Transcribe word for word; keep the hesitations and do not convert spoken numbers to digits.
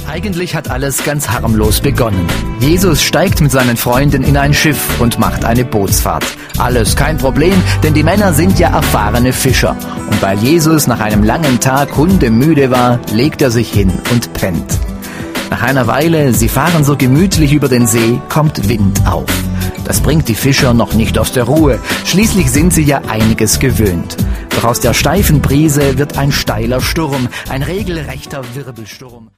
Eigentlich hat alles ganz harmlos begonnen. Jesus steigt mit seinen Freunden in ein Schiff und macht eine Bootsfahrt. Alles kein Problem, denn die Männer sind ja erfahrene Fischer. Und weil Jesus nach einem langen Tag hundemüde war, legt er sich hin und pennt. Nach einer Weile, sie fahren so gemütlich über den See, kommt Wind auf. Das bringt die Fischer noch nicht aus der Ruhe. Schließlich sind sie ja einiges gewöhnt. Doch aus der steifen Brise wird ein steiler Sturm, ein regelrechter Wirbelsturm.